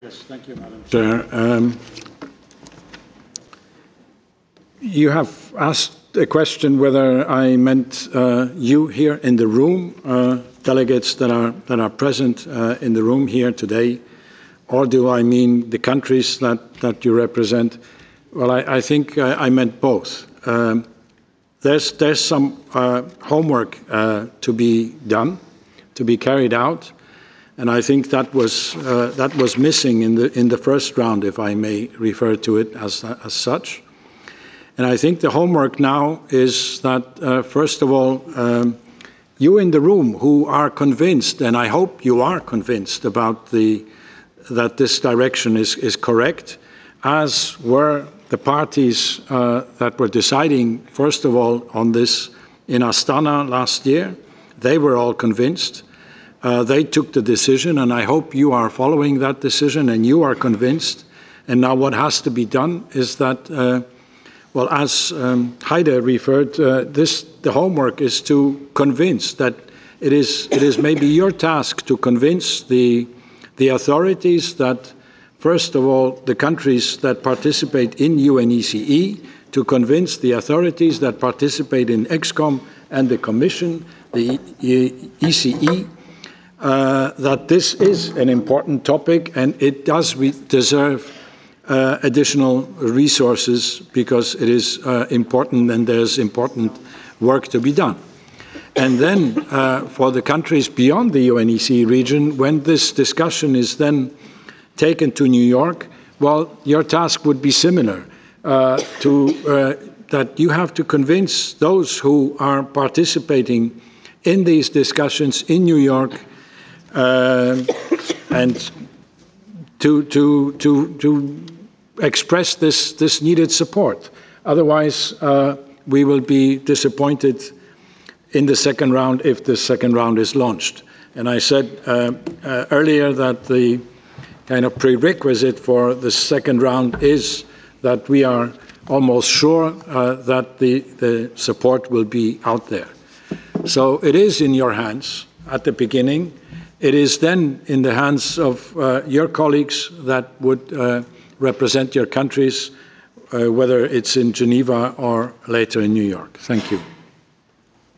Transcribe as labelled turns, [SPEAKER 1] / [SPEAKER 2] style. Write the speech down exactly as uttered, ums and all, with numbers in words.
[SPEAKER 1] Yes, thank you, Madam Chair. Um, you have asked a question whether I meant uh, you here in the room, uh, delegates that are that are present uh, in the room here today, or do I mean the countries that that you represent? Well, I, I think I, I meant both. Um, there's there's some uh, homework uh, to be done, to be carried out. And I think that was uh, that was missing in the in the first round, if I may refer to it as as such. And I think the homework now is that uh, first of all, um, you in the room who are convinced, and I hope you are convinced about the that this direction is is correct, as were the parties uh, that were deciding first of all on this in Astana last year. They were all convinced. Uh, they took the decision, and I hope you are following that decision and you are convinced. And now what has to be done is that, uh, well, as um, Heide referred, uh, this, the homework is to convince that it is, it is maybe your task to convince the, the authorities that, first of all, the countries that participate in U N E C E, to convince the authorities that participate in EXCOM and the Commission, the E C E, Uh, that this is an important topic and it does re deserve uh, additional resources because it is uh, important and there's important work to be done. And then uh, for the countries beyond the U N E C E region, when this discussion is then taken to New York, well, your task would be similar, uh, to, uh, that you have to convince those who are participating in these discussions in New York Uh, and to, to, to, to express this, this needed support. Otherwise, uh, we will be disappointed in the second round if the second round is launched. And I said uh, uh, earlier that the kind of prerequisite for the second round is that we are almost sure uh, that the, the support will be out there. So it is in your hands at the beginning. It is then in the hands of uh, your colleagues that would uh, represent your countries, uh, whether it's in Geneva or later in New York. Thank you.